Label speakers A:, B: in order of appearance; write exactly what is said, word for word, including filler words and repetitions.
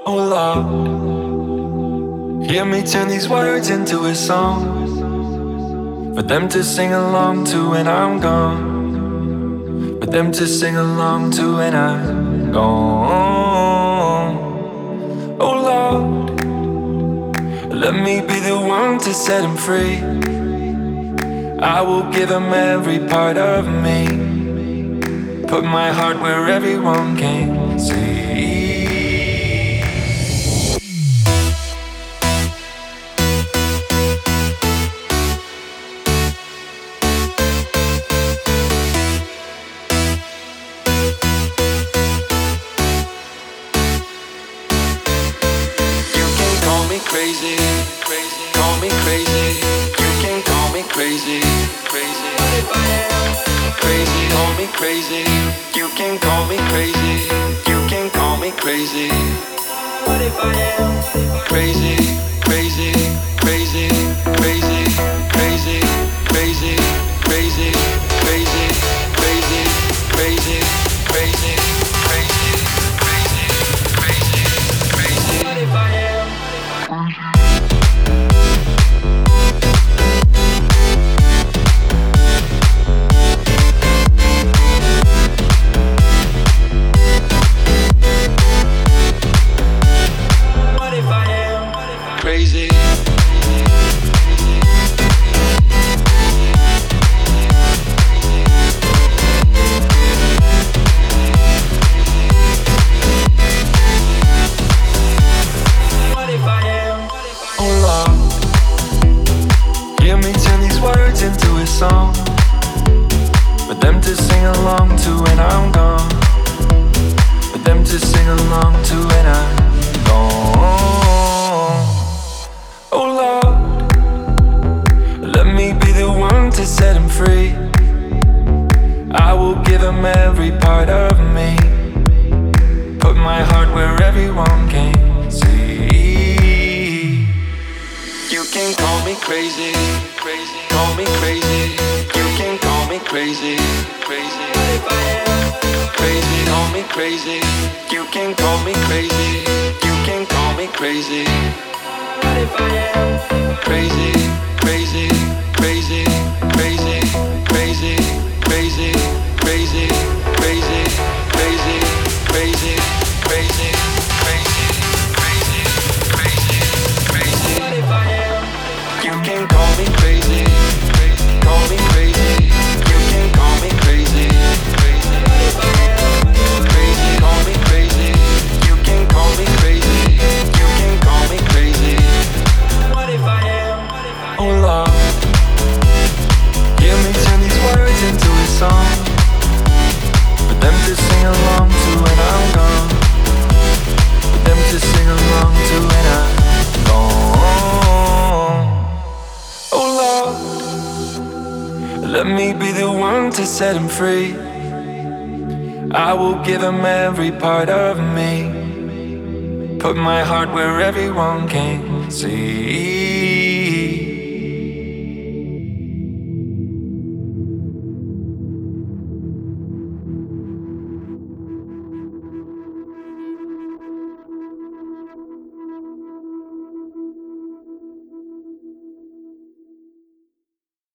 A: Oh Lord, hear me turn these words into a song for them to sing along to when I'm gone, for them to sing along to when I'm gone. Oh Lord, let me be the one to set them free. I will give them every part of me, put my heart where everyone can see. Crazy, crazy, call me crazy. You can call me crazy, crazy. What if I am crazy? Call me crazy. You can call me crazy. You can call me crazy. What if I am crazy, crazy, crazy, crazy, crazy, crazy, crazy, crazy, crazy, crazy, crazy, crazy, crazy, crazy, crazy. What if I am? Crazy. What if I am? Oh Lord, hear me turn these words into a song for them to sing along to when I'm gone, for them to sing along to when I'm gone. Oh Lord, let me be the one to set him free. I will give him every part of me, put my heart where everyone can see. You can call me crazy, crazy, call me crazy. You can call me crazy, crazy. What if I am crazy? Call me crazy. You can call me crazy. You can call me crazy. What if I am crazy, crazy, crazy, crazy, crazy, crazy, crazy, crazy, crazy, crazy, crazy, crazy, crazy, crazy, crazy? What if I am? You can call me crazy, crazy, call me crazy. You can call me crazy, crazy. What if I am crazy? Call me crazy. You can call me crazy. You can call me crazy. What if I am? Oh Lord, hear me turn these words into a song for them to sing along to when I'm gone, for them to sing along to when I'm gone. Oh Lord, let me be the one to set him free. I will give him every part of me, put my heart where everyone can see.